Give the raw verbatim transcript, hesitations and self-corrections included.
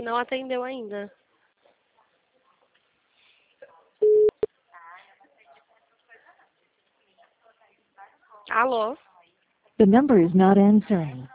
não atendeu ainda. Alô? The number is not answering.